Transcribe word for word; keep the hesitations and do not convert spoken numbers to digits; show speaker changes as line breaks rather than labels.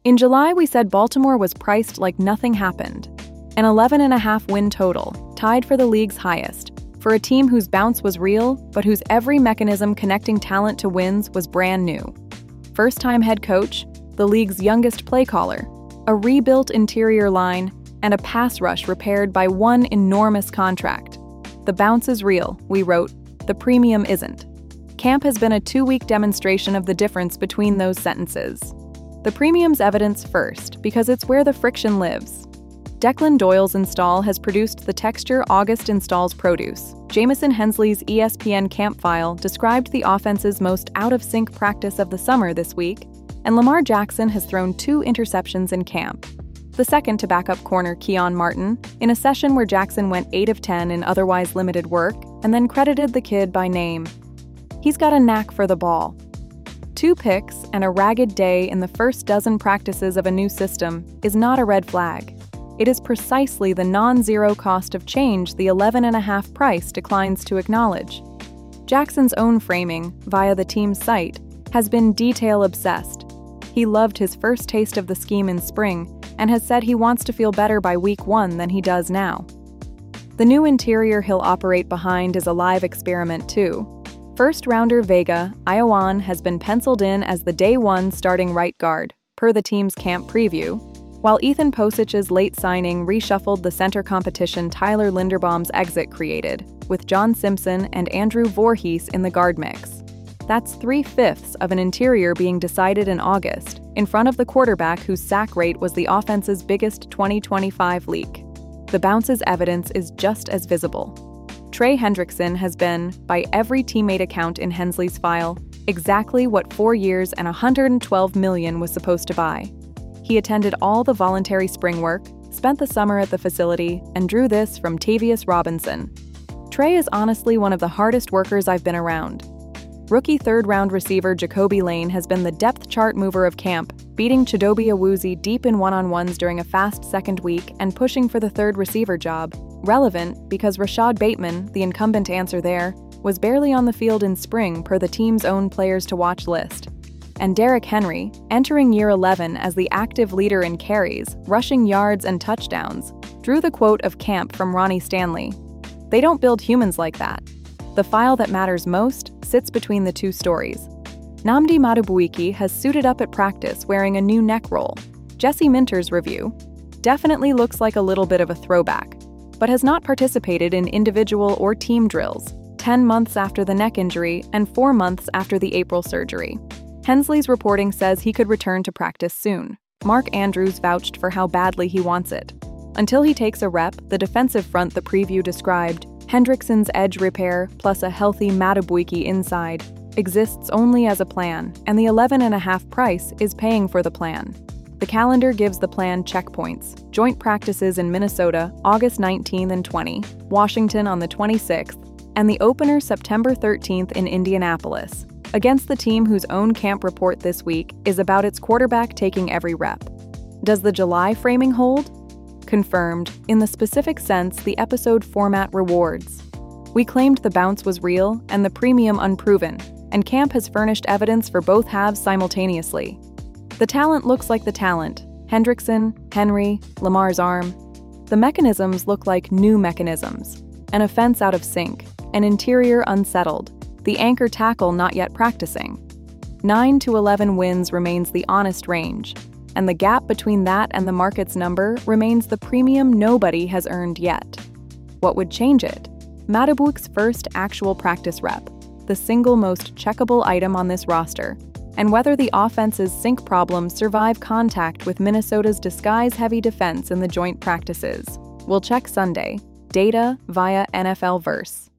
In July, we said Baltimore was priced like nothing happened. An eleven and a half win total, tied for the league's highest, for a team whose bounce was real, but whose every mechanism connecting talent to wins was brand new. First-time head coach, the league's youngest play caller, a rebuilt interior line, and a pass rush repaired by one enormous contract. The bounce is real, we wrote. The premium isn't. Camp has been a two-week demonstration of the difference between those sentences. The premium's evidence first, because it's where the friction lives. Declan Doyle's install has produced the texture August installs produce. Jamison Hensley's E S P N Camp file described the offense's most out-of-sync practice of the summer this week, and Lamar Jackson has thrown two interceptions in camp. The second to backup corner Keon Martin, in a session where Jackson went eight of ten in otherwise limited work, and then credited the kid by name. He's got a knack for the ball. Two picks and a ragged day in the first dozen practices of a new system is not a red flag. It is precisely the non-zero cost of change the eleven and a half price declines to acknowledge. Jackson's own framing, via the team's site, has been detail-obsessed. He loved his first taste of the scheme in spring and has said he wants to feel better by week one than he does now. The new interior he'll operate behind is a live experiment too. First-rounder Vega Iowan has been penciled in as the day one starting right guard, per the team's camp preview, while Ethan Posic's late signing reshuffled the center competition Tyler Linderbaum's exit created, with John Simpson and Andrew Voorhees in the guard mix. That's three-fifths of an interior being decided in August, in front of the quarterback whose sack rate was the offense's biggest twenty twenty-five leak. The bounce's evidence is just as visible. Trey Hendrickson has been, by every teammate account in Hensley's file, exactly what four years and one hundred twelve million dollars was supposed to buy. He attended all the voluntary spring work, spent the summer at the facility, and drew this from Tavius Robinson. Trey is honestly one of the hardest workers I've been around. Rookie third-round receiver Jacoby Lane has been the depth chart mover of camp, beating Chidobe Awuzie deep in one-on-ones during a fast second week and pushing for the third receiver job. Relevant because Rashad Bateman, the incumbent answer there, was barely on the field in spring per the team's own players-to-watch list. And Derrick Henry, entering year eleven as the active leader in carries, rushing yards and touchdowns, drew the quote of camp from Ronnie Stanley. They don't build humans like that. The file that matters most sits between the two stories. Nnamdi Madubuike has suited up at practice wearing a new neck roll. Jesse Minter's review definitely looks like a little bit of a throwback, but has not participated in individual or team drills, ten months after the neck injury and four months after the April surgery. Hensley's reporting says he could return to practice soon. Mark Andrews vouched for how badly he wants it. Until he takes a rep, the defensive front the preview described, Hendrickson's edge repair plus a healthy Madubuike inside, exists only as a plan, and the eleven and a half price is paying for the plan. The calendar gives the plan checkpoints: joint practices in Minnesota, August nineteenth and twentieth, Washington on the twenty-sixth, and the opener September thirteenth in Indianapolis, against the team whose own camp report this week is about its quarterback taking every rep. Does the July framing hold? Confirmed, in the specific sense the episode format rewards. We claimed the bounce was real and the premium unproven, and camp has furnished evidence for both halves simultaneously. The talent looks like the talent: Hendrickson, Henry, Lamar's arm. The mechanisms look like new mechanisms: an offense out of sync, an interior unsettled, the anchor tackle not yet practicing. nine to eleven wins remains the honest range, and the gap between that and the market's number remains the premium nobody has earned yet. What would change it? Madubuike's first actual practice rep, the single most checkable item on this roster, and whether the offense's sync problems survive contact with Minnesota's disguise-heavy defense in the joint practices. We'll check Sunday. Data via N F L Verse.